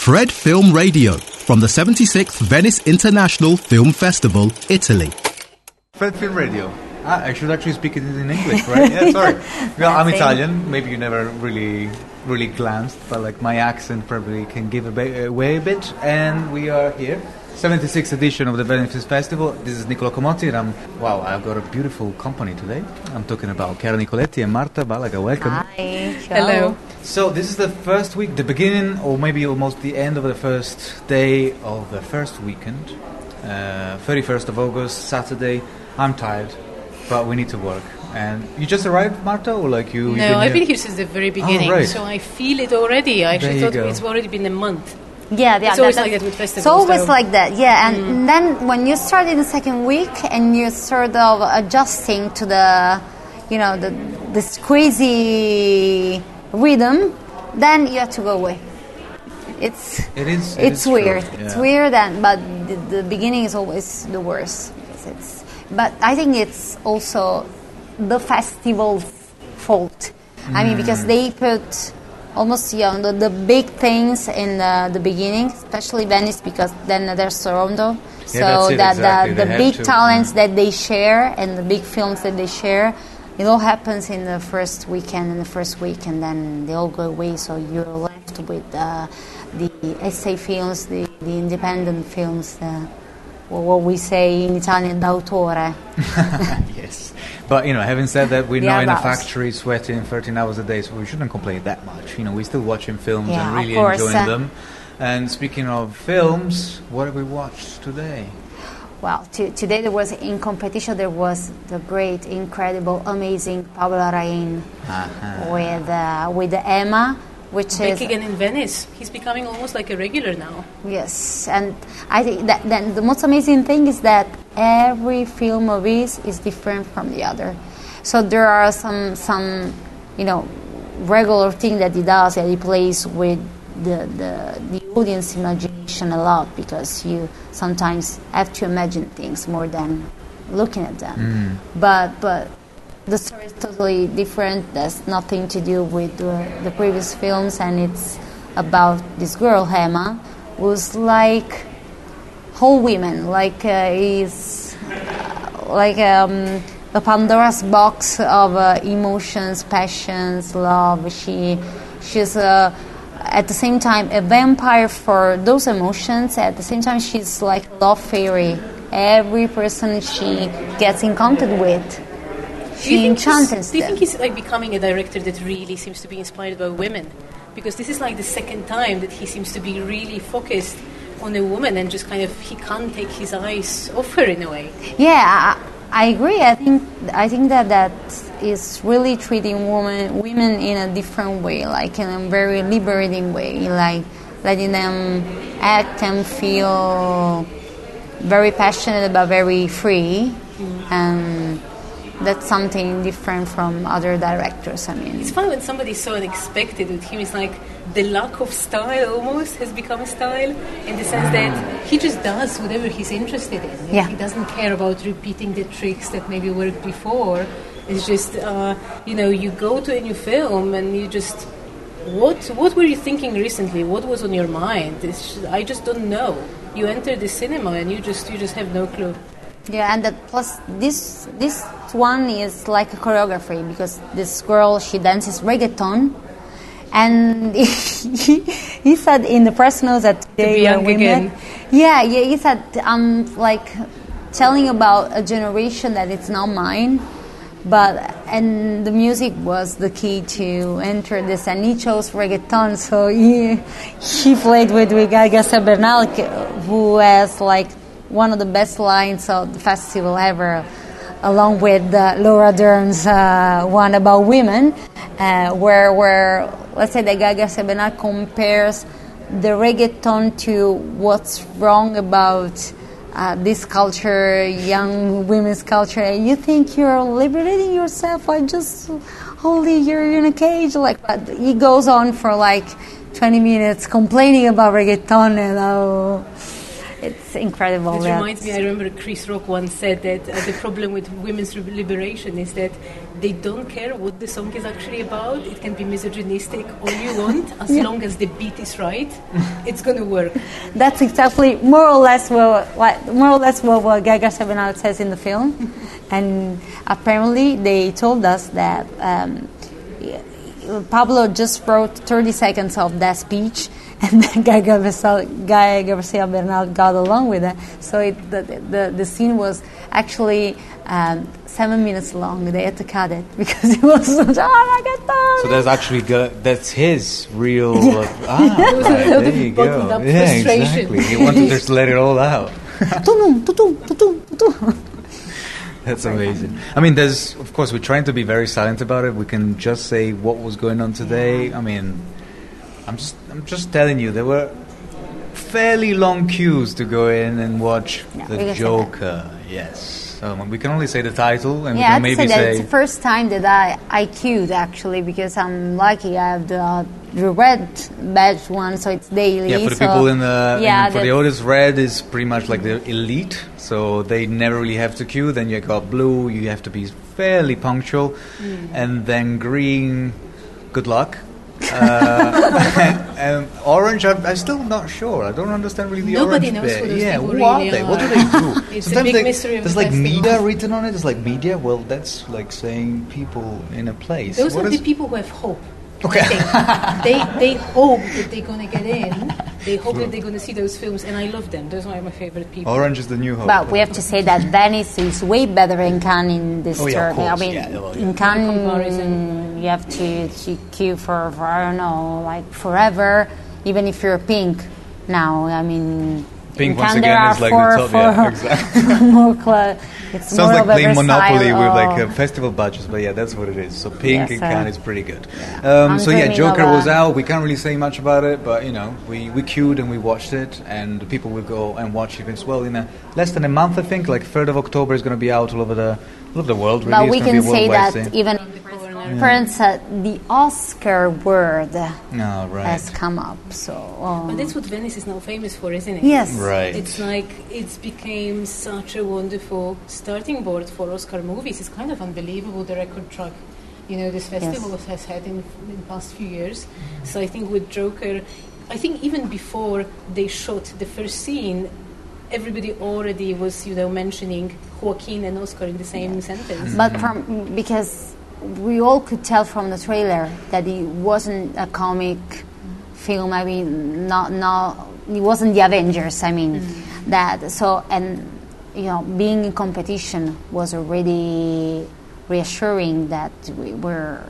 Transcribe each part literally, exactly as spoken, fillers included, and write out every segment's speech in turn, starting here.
Fred Film Radio from the seventy-sixth Venice International Film Festival, Italy. Fred Film Radio. Ah, I should actually speak it in English, right? Yeah, sorry. Well, I'm Italian. Maybe you never really, really glanced, but like my accent probably can give away a bit. And we are here, seventy-sixth edition of the Venice Film Festival. This is Nicola Comotti, and I'm wow. I've got a beautiful company today. I'm talking about Chiara Nicoletti and Marta Balaga. Welcome. Hi. Hello. So this is the first week, the beginning, or maybe almost the end of the first day of the first weekend, uh, thirty-first of August, Saturday. I'm tired, but we need to work. And you just arrived, Marta, or like you? No, I've been here since the very beginning, oh, right. so I feel it already. I actually There you thought go. it's already been a month. Yeah, yeah. It's always that- like that with festivals. It's always though. like that, yeah. And mm. then when you start in the second week and you're sort of adjusting to the, you know, the this crazy rhythm, then you have to go away. It's It is. it it's is weird. true, It's yeah. weird, and but the, the beginning is always the worst. Because it's, but I think it's also the festival's fault. I mean, because they put almost you know, the, the big things in the, the beginning, especially Venice, because then there's Toronto. So that's it, that exactly. the, They the have big to, talents mm. that they share and the big films that they share, it all happens in the first weekend, in the first week, and then they all go away. So you're left with uh, the essay films, the, the independent films, uh, or what we say in Italian, d'autore. Yes. But, you know, having said that, we're The not in a others. factory sweating thirteen hours a day, so we shouldn't complain that much. You know, we're still watching films Yeah, and of really course, enjoying uh, them. And speaking of films, what have we watched today? Well, to, today there was in competition. There was the great, incredible, amazing Pablo Larraín Uh-huh. with uh, with Emma, which Back is again in Venice. He's becoming almost like a regular now. yes. And I think that then the most amazing thing is that every film of his is different from the other. So there are some some you know regular thing that he does, that he plays with the the, the audience imagination a lot, because you sometimes have to imagine things more than looking at them. Mm. But but the story is totally different. There's nothing to do with the, the previous films, and it's about this girl Emma, who's like whole women, like uh, is uh, like um, the Pandora's box of uh, emotions, passions, love. She she's uh, at the same time a vampire for those emotions. At the same time, she's like a love fairy. Every person she gets in contact with, Do you she think he's- enchants Do you them. think he's like becoming a director that really seems to be inspired by women? Because this is like the second time that he seems to be really focused on a woman, and just kind of he can't take his eyes off her in a way. Yeah, I, I agree. I think I think that that is really treating women women in a different way, like in a very liberating way, like letting them act and feel very passionate about, very free, Mm. and that's something different from other directors. I mean, It's fun when somebody's so unexpected with him. It's like the lack of style almost has become a style, in the sense that he just does whatever he's interested in. Yeah. He doesn't care about repeating the tricks that maybe worked before. It's just, uh, you know, you go to a new film and you just, what what were you thinking recently? What was on your mind? It's just, I just don't know. You enter the cinema and you just you just have no clue. yeah, and that plus this this one is like a choreography, because this girl, she dances reggaeton, and he, he said in the press notes that they be were young women. again. Yeah, yeah, he said I'm like telling about a generation that it's not mine, but and the music was the key to enter this, and he chose reggaeton, so he he played with with Gaga Bernal, who has like one of the best lines of the festival ever, along with uh, Laura Dern's uh, one about women, uh, where where let's say that Gaga Bernal compares the reggaeton to what's wrong about uh, this culture, young women's culture. You think you're liberating yourself? I just only you're in a cage. Like, but he goes on for like twenty minutes complaining about reggaeton and how it's incredible. It that- reminds me, I remember Chris Rock once said that uh, the problem with women's re- liberation is that they don't care what the song is actually about. It can be misogynistic all you want, as Yeah. long as the beat is right, it's going to work. That's exactly more or less what, what more or less what, what Gaga Bernal says in the film, and apparently they told us that um, Pablo just wrote thirty seconds of that speech, and then Gaga Garcia Bernal got along with it. So it, the, the the scene was actually um, seven minutes long. They had to cut it because it was such, oh my God. So that's actually go- that's his real. Yeah. Uh, ah, There was a right, lot there of you go. bottled up Yeah, frustration. exactly. He wanted to just let it all out. Tutum, tutum, tutum, tutum. That's amazing. I mean, there's, of course, we're trying to be very silent about it. We can just say what was going on today. I mean, I'm just, I'm just telling you, there were fairly long queues to go in and watch Yeah, we The can say Joker. Yes. Um, we can only say the title, and Yeah, we I'd can say maybe that it's say. the first time that I, I queued actually because I'm lucky. I have the, the red badge one, so it's daily. Yeah, for the so people in the yeah, in, for the that's- audience, red is pretty much like the elite, so they never really have to queue. Then you got blue, you have to be fairly punctual, Mm. and then green, good luck. Uh, and orange, I'm, I'm still not sure. I don't understand really the Nobody orange knows bit. who those yeah, people who are really they? What do are. they do? It's a Sometimes big they- mystery of There's the like festival. media written on it. It's like media. Well, that's like saying people in a place. Those What are is- the people who have hope. Okay. I think. they they hope that they're going to get in. They hope that they're going to see those films, and I love them. Those are my favorite people. Orange is the new hope. But we have to say that Venice is way better than Cannes in this Oh, yeah, of term. I course, mean, yeah, well, yeah. in Cannes, No comparison. you have to, to queue for, for, I don't know, like forever, even if you're pink now. I mean, Pink, in once Cannes there again, are is like four, the top. four Yeah, exactly. more cla- it's Sounds more like of a playing Monopoly versatile, with like oh. uh, festival badges, but yeah, that's what it is. So pink Yes, in uh, Cannes is pretty good. I'm Um, so yeah, dreaming Joker of a- was out. We can't really say much about it, but you know, we, we queued and we watched it, and people will go and watch it as well in a, less than a month, I think. Like third of October is going to be out all over the all over the world. Really, But It's we gonna can be a say worldwide that thing. even in the conference, uh, the Oscar word Oh, right. has come up. So um, But that's what Venice is now famous for, isn't it? yes, Right. It's like it's became such a wonderful starting board for Oscar movies. It's kind of unbelievable the record track, you know, this festival Yes. has had in, in the past few years. So I think with Joker, I think even before they shot the first scene, everybody already was, you know, mentioning Joaquin and Oscar in the same sentence. But from because we all could tell from the trailer that it wasn't a comic film. I mean, not not it wasn't the Avengers. I mean, that so and you know, being in competition was already reassuring that we were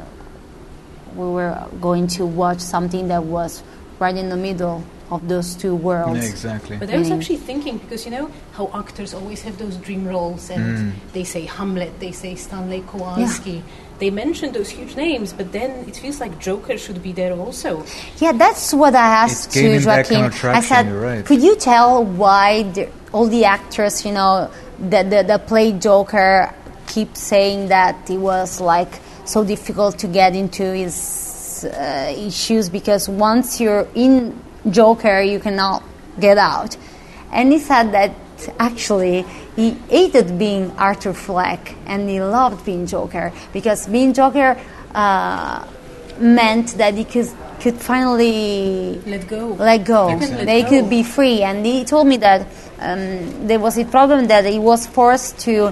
we were going to watch something that was right in the middle of those two worlds. Yeah, exactly. But I was Mm. actually thinking, because you know how actors always have those dream roles, and Mm. they say Hamlet, they say Stanley Kowalski. They mention those huge names, but then it feels like Joker should be there also. Yeah, that's what I asked It's to gaining that Joaquin. kind of I traction, said, you're right. could you tell why the, all the actors, you know, that that that played Joker, keep saying that it was like so difficult to get into his uh, issues because once you're in Joker, you cannot get out. And he said that actually he hated being Arthur Fleck and he loved being Joker because being Joker uh, meant that he could could finally Let go. let go. You can let They go. could be free. And he told me that um, there was a problem that he was forced to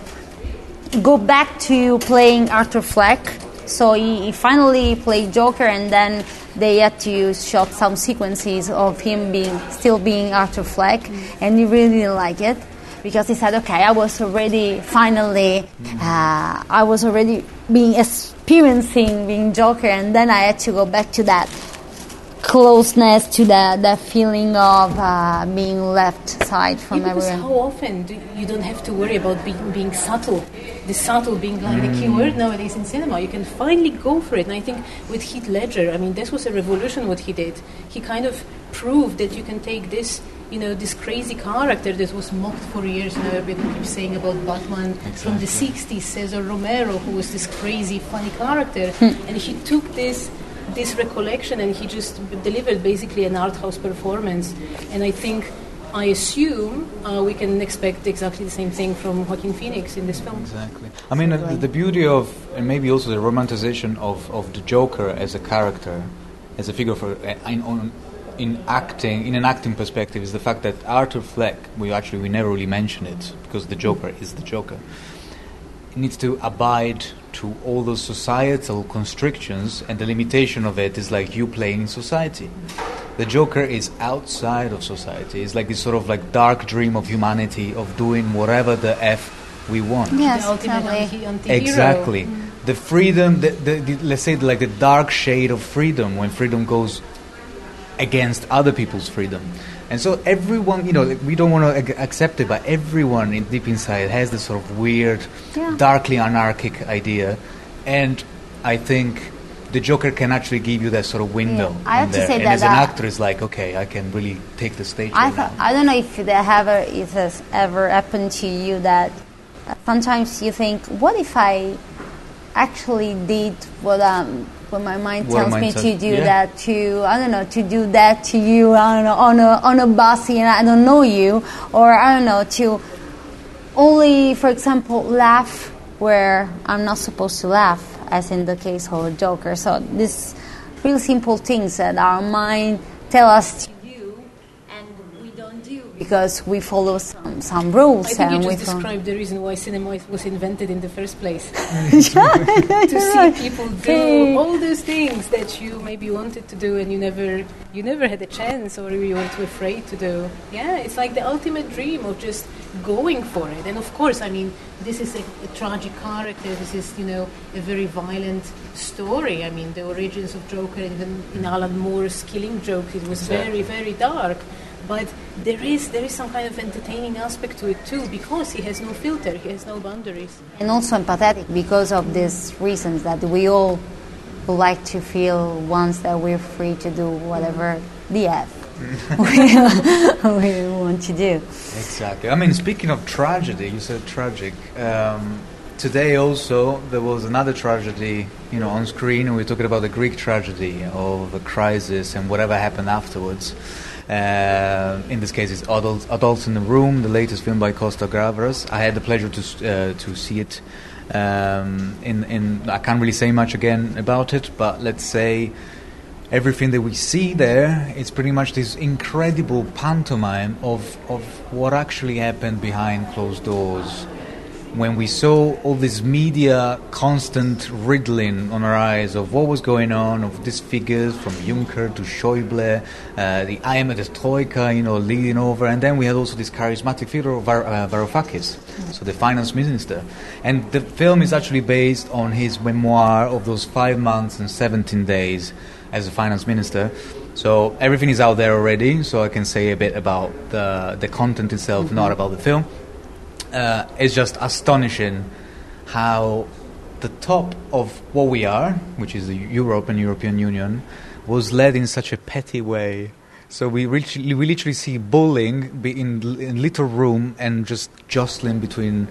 go back to playing Arthur Fleck. So he, he finally played Joker, and then they had to shot some sequences of him being still being Arthur Fleck, and he really didn't like it because he said, "Okay, I was already finally, uh, I was already being experiencing being Joker, and then I had to go back to that closeness, to that that feeling of uh, being left aside from Yeah, because everyone." how often do you don't have to worry about being, being subtle, the subtle being like the key word nowadays in cinema. You can finally go for it. And I think with Heath Ledger, I mean, this was a revolution what he did. He kind of proved that you can take this, you know, this crazy character that was mocked for years now. Everybody keeps saying about Batman from the sixties, Cesar Romero, who was this crazy, funny character, and he took this this recollection and he just b- delivered basically an art house performance. And I think I assume uh, we can expect exactly the same thing from Joaquin Phoenix in this film. Exactly. I mean, uh, the beauty of, and maybe also the romanticization of, of the Joker as a character, as a figure for uh, in, on, in acting, in an acting perspective, is the fact that Arthur Fleck, we actually we never really mention it because the Joker is the Joker, needs to abide to all those societal constrictions, and the limitation of it is like you playing in society. The Joker is outside of society. It's like this sort of like dark dream of humanity of doing whatever the F we want. Yes, The ultimate totally. anti- anti-hero. Exactly. Mm. The freedom, the, the, the, let's say like the dark shade of freedom, when freedom goes against other people's freedom. And so everyone, you know, like, we don't want to ag- accept it, but everyone in deep inside has this sort of weird, Yeah. darkly anarchic idea. And I think the Joker can actually give you that sort of window. Yeah. I have in to there. say and that as an that- actor, it's like, okay, I can really take the stage I right th- now. I don't know if that ever it has ever happened to you that sometimes you think, what if I actually did what um what my mind What tells mind me tells- to do, yeah. that to I don't know to do that to you I don't know on a on a bus and I don't know you, or I don't know to only, for example, laugh where I'm not supposed to laugh, as in the case of a Joker. So these real simple things that our mind tell us to do and we don't do because we follow some, some rules. I think you and we just follow- described the reason why cinema was invented in the first place. Yeah, To see people do all those things that you maybe wanted to do and you never you never had a chance, or you were too afraid to do. Yeah, it's like the ultimate dream of just going for it. And of course, I mean, this is a, a tragic character. This is, you know, a very violent story. I mean, the origins of Joker, even in Alan Moore's Killing Joke, it was very, very dark. But there is there is some kind of entertaining aspect to it too, because he has no filter, he has no boundaries. And also empathetic because of these reasons that we all would like to feel once that we're free to do whatever the F we, we want to do. Exactly. I mean, speaking of tragedy, you said tragic. Um, today also there was another tragedy, you know, on screen, and we're talking about the Greek tragedy of the crisis and whatever happened afterwards. Uh, in this case, it's Adults, Adults in the Room, the latest film by Costa Gavras. I had the pleasure to uh, to see it. Um, in in I can't really say much again about it, but let's say everything that we see there is pretty much this incredible pantomime of of what actually happened behind closed doors. When we saw all this media constant riddling on our eyes of what was going on, of these figures from Juncker to Schäuble, uh, the I M F, the Troika, you know, leading over, and then we had also this charismatic figure of Var- uh, Varoufakis, so the finance minister. And the film is actually based on his memoir of those five months and seventeen days as a finance minister. So everything is out there already, so I can say a bit about the, the content itself, mm-hmm. not about the film. Uh, it's just astonishing how the top of what we are, which is the Europe and European Union, was led in such a petty way. So we literally, we literally see bullying be in, in little room and just jostling between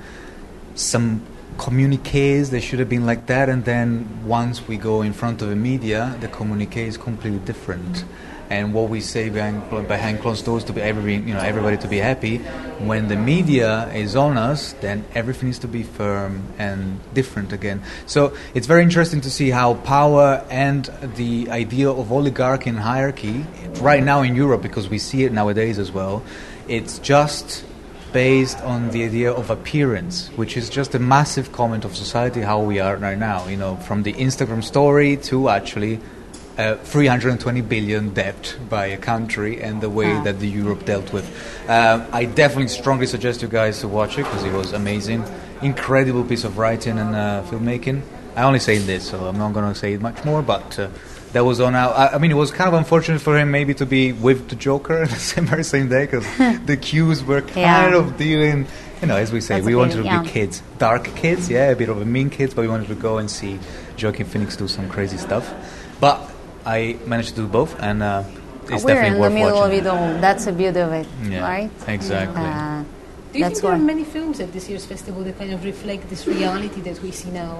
some communiques that should have been like that, and then once we go in front of the media, the communique is completely different. And what we say behind, behind closed doors to be every, you know, everybody to be happy. When the media is on us, then everything needs to be firm and different again. So it's very interesting to see how power and the idea of oligarchy and hierarchy, right now in Europe, because we see it nowadays as well, it's just based on the idea of appearance, which is just a massive comment of society, how we are right now. You know, from the Instagram story to actually Uh, three hundred twenty billion debt by a country, and the way Ah. that the Europe dealt with. Uh, I definitely strongly suggest you guys to watch it because it was amazing, incredible piece of writing and uh, filmmaking. I only say this, so I'm not going to say much more. But uh, that was on our. I, I mean, it was kind of unfortunate for him maybe to be with the Joker the same very same day because the cues were kind Yeah. of dealing. You know, as we say, That's we okay, wanted to yeah. be kids, dark kids, yeah, a bit of a mean kids, but we wanted to go and see Joaquin Phoenix do some crazy stuff. But I managed to do both, and uh, it's We're definitely in the worth middle watching. of it all. That's the beauty of it, Yeah, right? exactly. Uh, Do you That's think there are why. many films at this year's festival that kind of reflect this reality that we see now?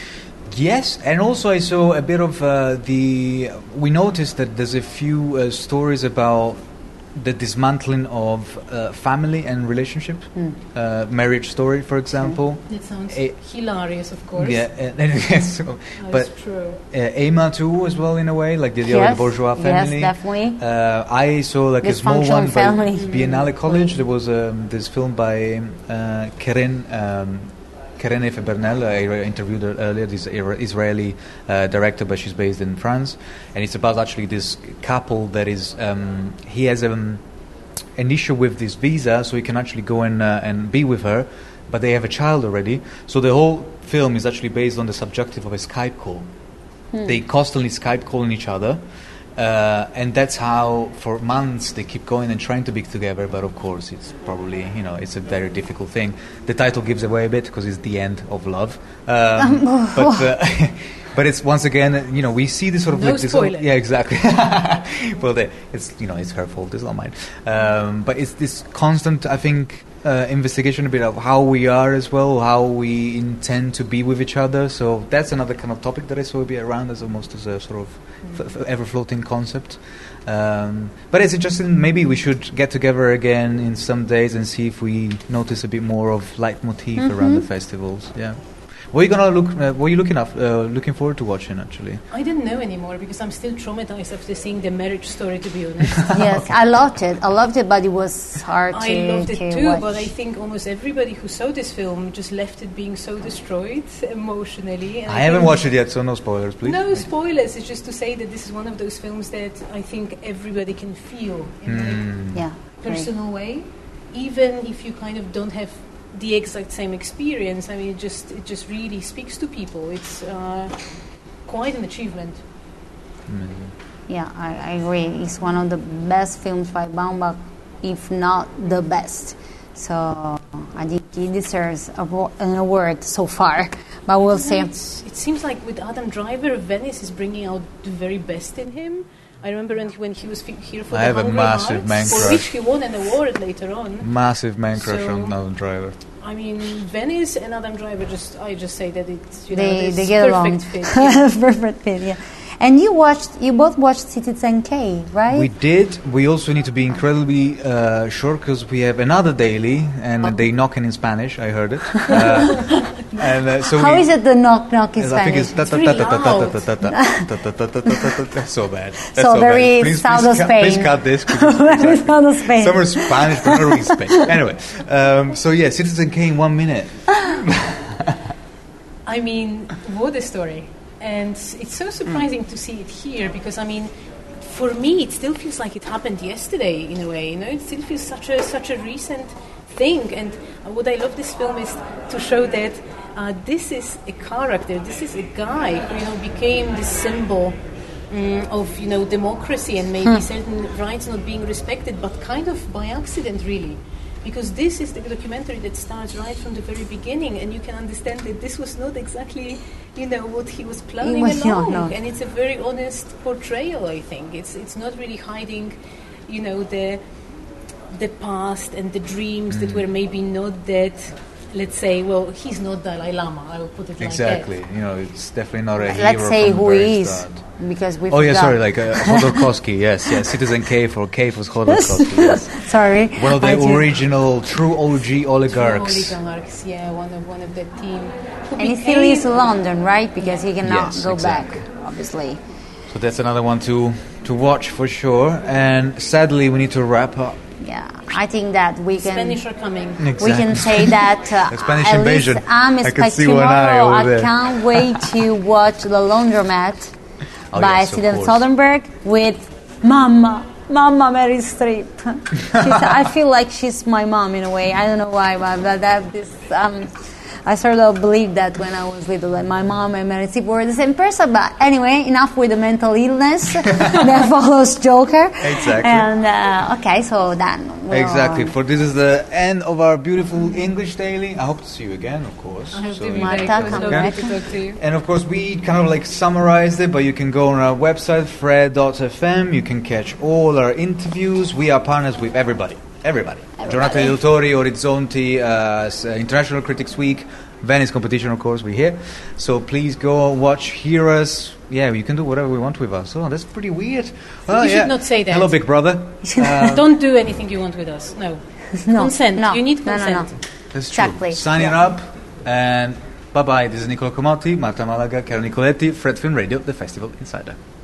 Yes, and also I saw a bit of uh, the. We noticed that there's a few uh, stories about the dismantling of uh, family and relationship, Mm. uh, marriage story, for example. That sounds Eh, hilarious, of course. Yeah, and, and yes, so, That's but true. uh, Emma too, as well, in a way, like the, the Yes, bourgeois family. yes, definitely. Uh, I saw like a small Dysfunctional one by family. Biennale College. There was um, this film by uh, Keren. Um, Keren Efe Bernal, I interviewed her earlier, this Ira- Israeli uh, director, but she's based in France. And it's about actually this couple that is, um, he has um, an issue with this visa, so he can actually go and, uh, and be with her, but they have a child already. So the whole film is actually based on the subjective of a Skype call. Hmm. They constantly Skype calling each other. Uh, and that's how, for months, they keep going and trying to be together. But of course, it's probably, you know, it's a very difficult thing. The title gives away a bit because it's the end of love. Um, but uh, but it's once again, you know, we see this sort of No like this. spoiler. Yeah, exactly. Well, they, it's you know, it's her fault. It's not mine. Um, but it's this constant, I think, uh, investigation a bit of how we are as well, how we intend to be with each other. So that's another kind of topic that I saw a bit around as almost as a sort of f- f- ever-floating concept. Um, but it's interesting. Maybe we should get together again in some days and see if we notice a bit more of leitmotif Mm-hmm. around the festivals. Yeah. What are you gonna look? Uh, what are you looking up? Uh, looking forward to watching actually. I don't know anymore because I'm still traumatized after seeing the Marriage Story, to be honest. Yes, I loved it. I loved it, but it was hard to, I loved it to too, watch. but I think almost everybody who saw this film just left it being so destroyed emotionally. And I haven't think- watched it yet, so no spoilers, please. No spoilers. It's just to say that this is one of those films that I think everybody can feel in Hmm. a yeah, great. personal way, even if you kind of don't have the exact same experience. I mean, it just it just really speaks to people. It's uh, quite an achievement. Amazing. Yeah, I, I agree. It's one of the best films by Baumbach, if not the best. So I think he deserves a, wo- an award so far, but we'll see. It's, it seems like with Adam Driver, Venice is bringing out the very best in him. I remember when he, when he was fi- here for I the have a Hungry massive Hearts, man for crush. which he won an award later on. Massive man crush So- on Adam Driver. I mean, Venice and Adam Driver, just I just say that it's, you know, They this they get perfect along. fit. Yeah. Perfect fit. Yeah. And you watched. You both watched Citizen K, right? We did. We also need to be incredibly uh, short because we have another daily, and Oh. they knocking in Spanish. I heard it. Uh, and uh, so How we, is it the knock knock in I think it's Spanish? ta- ta- really ta- ta- ta- loud. ta- ta- ta- ta- ta- ta- ta- ta- ta- so bad. That's So very bad. Please, south please of cut- Spain. Please cut this. 'cause it's Very exactly- south of Spain. Some are Spanish, but not really Spain. Anyway, um, so yeah, Citizen K in one minute. I mean, what a story. And it's so surprising to see it here because, I mean, for me, it still feels like it happened yesterday in a way. You know, it still feels such a such a recent thing. And uh, what I love this film is to show that uh, this is a character, this is a guy who, you know, became this symbol mm, of, you know, democracy and maybe certain rights not being respected, but kind of by accident, really. Because this is the documentary that starts right from the very beginning, and you can understand that this was not exactly, you know, what he was planning was not, along. no. And it's a very honest portrayal, I think. It's it's not really hiding, you know, the the past and the dreams that were maybe not that. Let's say, well, he's not Dalai Lama. I will put it Exactly. like You know, it's definitely not a hero. Let's say from the who very he is, start. because we. Oh yeah, forgot. sorry, like uh, Khodorkovsky. Yes, yes. Citizen K for K was Khodorkovsky. Yes. Sorry. One of the I just- original, true O G that. oligarchs. Oligarchs, yeah, one of one of that team. Who And he became- still is in London, right? Because he cannot Yes, go exactly. back, obviously. So that's another one to to watch for sure. And sadly, we need to wrap up. Yeah, I think that we can. Spanish are coming. We can say that uh, The Spanish at invasion. least I'm I can expect see one eye tomorrow. over I there. can't wait to watch The Laundromat Oh, by yes, of Steven course. Soderbergh with Mama, Mama Meryl Streep. She's, I feel like she's my mom in a way. I don't know why, but that, that this um, I sort of believed that when I was little, that my mom and Meryl Streep were the same person. But anyway, enough with the mental illness that follows Joker. Exactly. And uh, okay, so then we'll, Exactly. For this is the end of our beautiful English daily. I hope to see you again, of course. I hope So to be you- back. Marta, It was come lovely back. to talk to you. And of course, we kind of like summarized it, but you can go on our website, fred dot f m. You can catch all our interviews. We are partners with everybody. Everybody. Everybody. Giornata degli Autori, Orizzonti, uh, s- uh, International Critics Week, Venice competition, of course, we're here. So please go watch, hear us. Yeah, you can do whatever we want with us. Oh, that's pretty weird. Oh, You yeah. should not say that. Hello, Big Brother. Uh, Don't do anything you want with us. No. No, Consent. no, You need no, no, consent. no. That's true. Exactly. Signing Yeah. up, and bye-bye. This is Nicola Comotti, Marta Malaga, Caro Nicoletti, Fred Film Radio, the Festival Insider.